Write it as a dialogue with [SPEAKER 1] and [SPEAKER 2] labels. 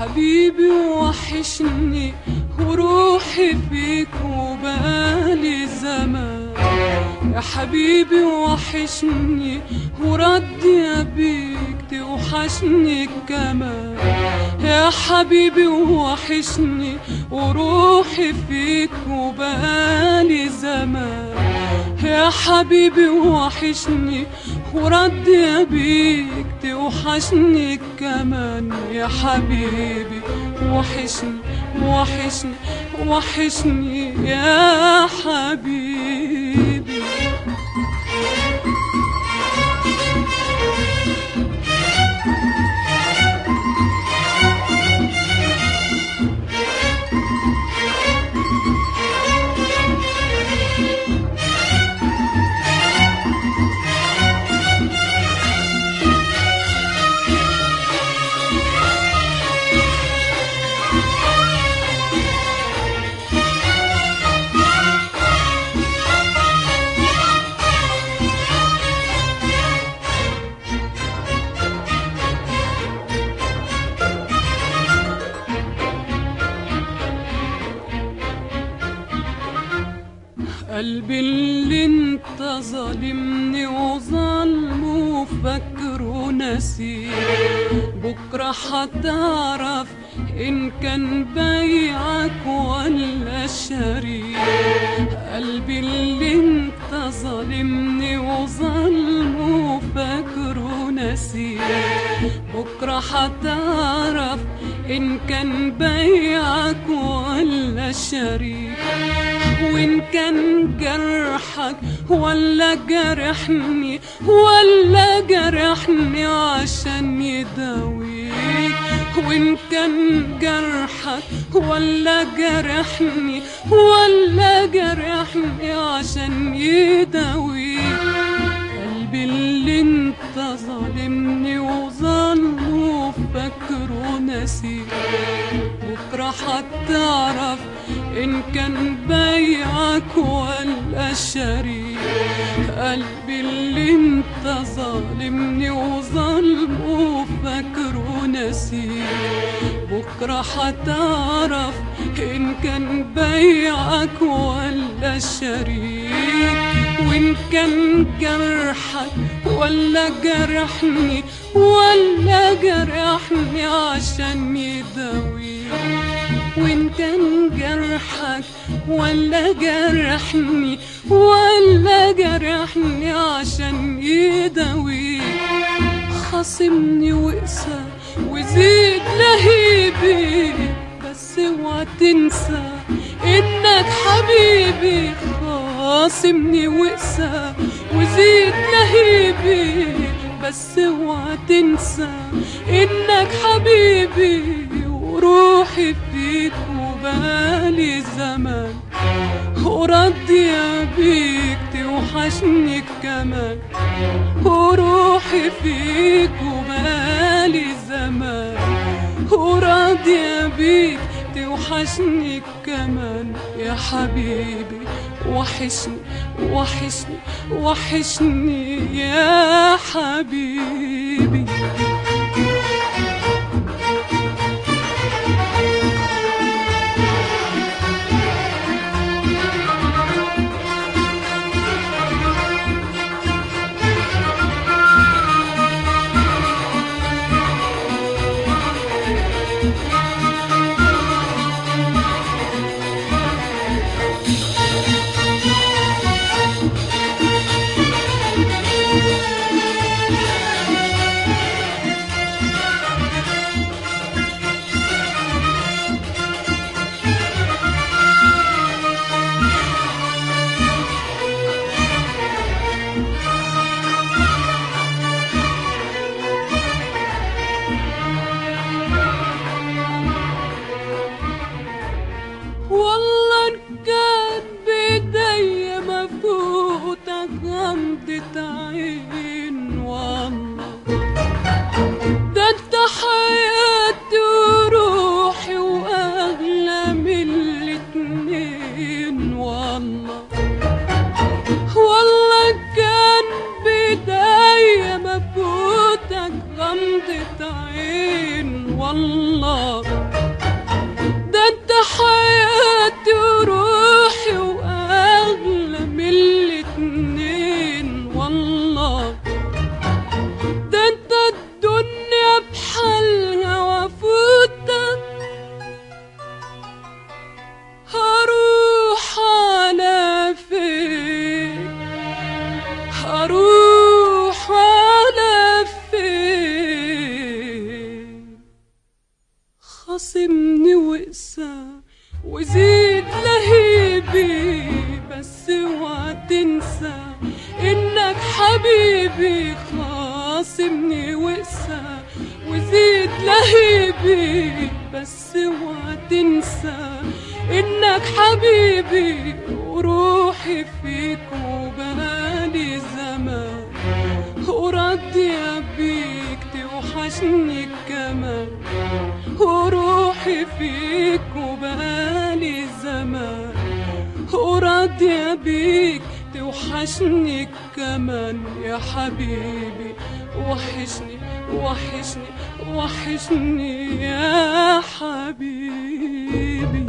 [SPEAKER 1] حبيبي وحشني وروحي فيك وبقالي زمان. يا حبيبي وحشني وردي بيك توحشني كمان. يا حبيبي وحشني وروحي فيك وبقالي زمان. يا حبيبي وحشني وردي بيك توحشني كمان. يا حبيبي وحشني وحشني وحشني يا حبيبي. قلبي اللي انت ظالمني وظلمه فاكره نسيه. بكره هتعرف ان كان بيعك ولا شريك. قلبي اللي انت ظالمني وظلمه فاكره نسيه. بكره هتعرف ان كان بيعك ولا شريك. وإن كان جرحك ولا جرحني ولا جرحني عشان يداويك. وإن كان جرحك ولا جرحني ولا جرحني عشان يداويك. قلبي اللي انت ظالمني وظلمه فاكره نسيك. بكره هتعرف إن كان بيعك ولا شريك. قلبي اللي انت ظالمني وظلمه فاكره نسيك. بكره هتعرف إن كان بيعك ولا شريك. وإن كان جرحك ولا جرحني ولا جرحني عشان يداويك. وإن كان جرحك ولا جرحني ولا جرحني عشان يداويك. خاصمني وقسى وزيد لهيبي بس اوعى تنسى انك حبيبي. خاصمني وقسى وزيد لهيبي بس اوعى تنسى انك حبيبي. وروحي فيك وبقالي زمان وردي بيك توحشني كمان. وروحي فيك وبقالي زمان وراضية بيك توحشني كمان. يا حبيبي وحشني وحشني وحشني يا حبيبي.
[SPEAKER 2] غمضة عين والله
[SPEAKER 1] تنسى انك حبيبي خاصمني وقسى وزيد لهيبي، بس اوعى تنسى انك حبيبي وروحي فيك وبقالي زمان، وراضية بيك توحشني كمان، وروحي فيك وبقالي زمان، وراضية بيك توحشني كمان يا حبيبي. وحشني وحشني وحشني يا حبيبي.